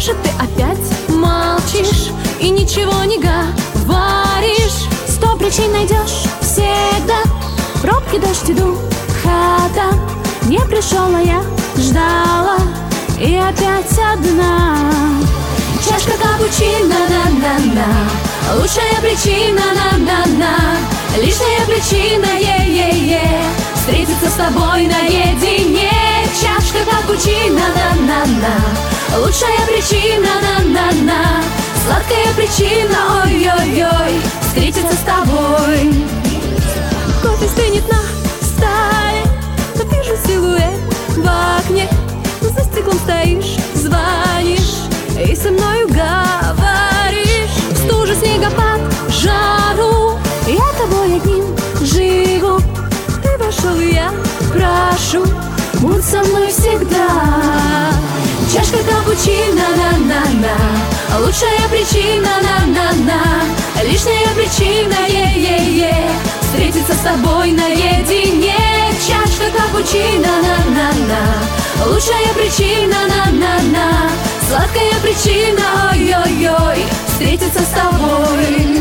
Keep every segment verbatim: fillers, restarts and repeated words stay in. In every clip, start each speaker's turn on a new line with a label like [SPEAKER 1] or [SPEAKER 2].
[SPEAKER 1] Может, ты опять молчишь и ничего не говоришь? Сто причин найдешь всегда. Пробки, дождь, иду, хата. Не пришел, а я ждала, и опять одна. Чашка капучино, на-на-на. Лучшая причина, на-на-на. Лишняя причина, е-е-е. Встретиться с тобой наедине. Чашка капучино, на-на-на. Лучшая причина, на-на-на. Сладкая причина, ой-ой-ой. Встретиться с тобой. Кофе стынет на столе, но вижу силуэт в окне. За стеклом стоишь, звонишь и со мною говоришь. В стуже, снегопад, жару, я тобой одним живу. Ты вошел, и я прошу, будь со мной всегда. Чашка капучино, на-на-на. Лучшая причина, на-на-на. Лишняя причина, е-е-е. Встретиться с тобой наедине. Чашка капучино, на-на-на. Лучшая причина, на-на-на. Сладкая причина, ой-ой-ой. Встретиться с тобой.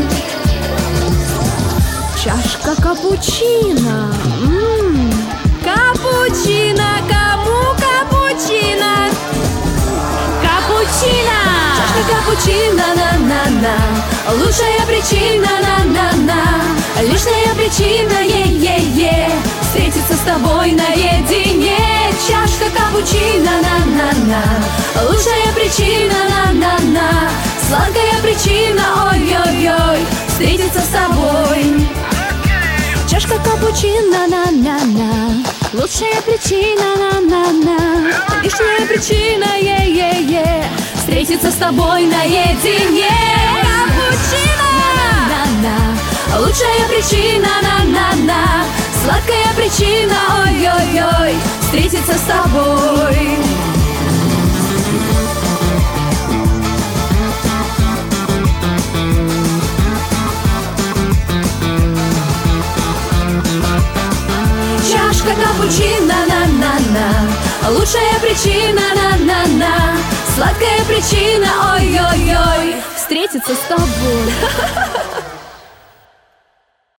[SPEAKER 1] Чашка капучино. М-м. Капучино, кому капучино? Капучино. Чашка капучино, на-на-на. Лучшая причина, на-на-на. Лишняя причина, е-е-е. Встретиться с тобой наедине. Чашка капучино, на-на-на. Лучшая причина, на-на-на. Сладкая причина, ой-ой-ой. Встретиться с тобой. Чашка капучино, на-на-на. Лучшая причина, на-на-на. Лишняя причина, е-е-е. Встретиться с тобой наедине. Капучино, на-на-на. Лучшая причина, на-на-на. Сладкая причина, ой-ой-ой. Встретиться с тобой. Чашка капучино, на-на-на. Лучшая причина, на-на-на. Сладкая причина, ой-ой-ой. Встретиться с тобой.